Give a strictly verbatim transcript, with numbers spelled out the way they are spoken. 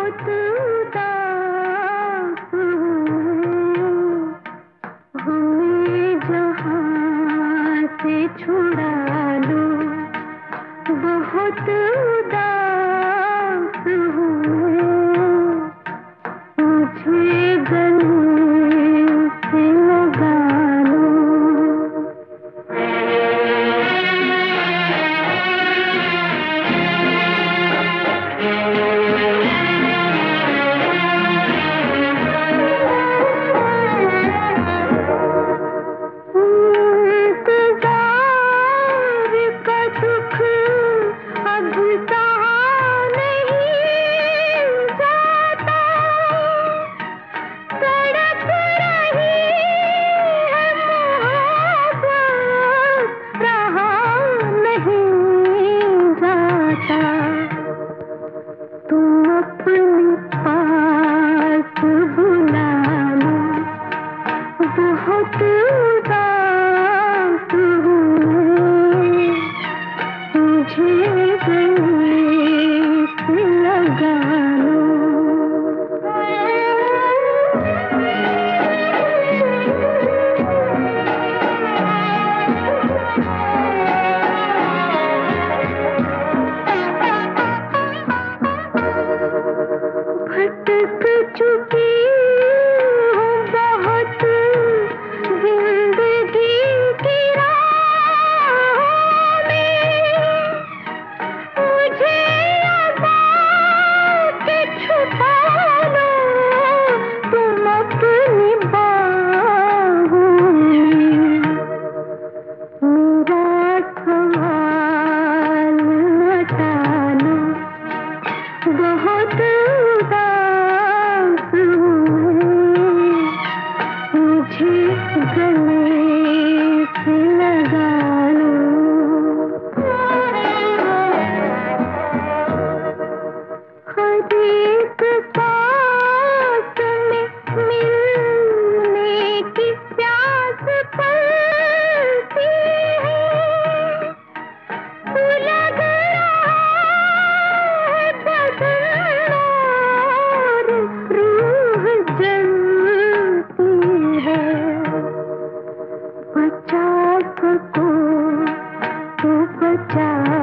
बहुत उदास हूँ, हमें जहाँ से छुड़ा लो। बहुत उदास हूँ, मुझे गले से लगा लो। तुम अपने पास बुला लो। बहुत उदास हूँ, मुझे गले से लगा लो। भटक चुकी हूँ बहुत जिंदगी की राहों में, मुझे आज़ाद छुपा लो तुम अपनी बाहों में। मेरा सवाल न टालो, बहुत उदास हूँ, मुझे गले से लगा लो। हर एक सांस में मिलने की प्यास पलती है, लग रहा है बदन और रूह जलती है। बचा सको तो बचा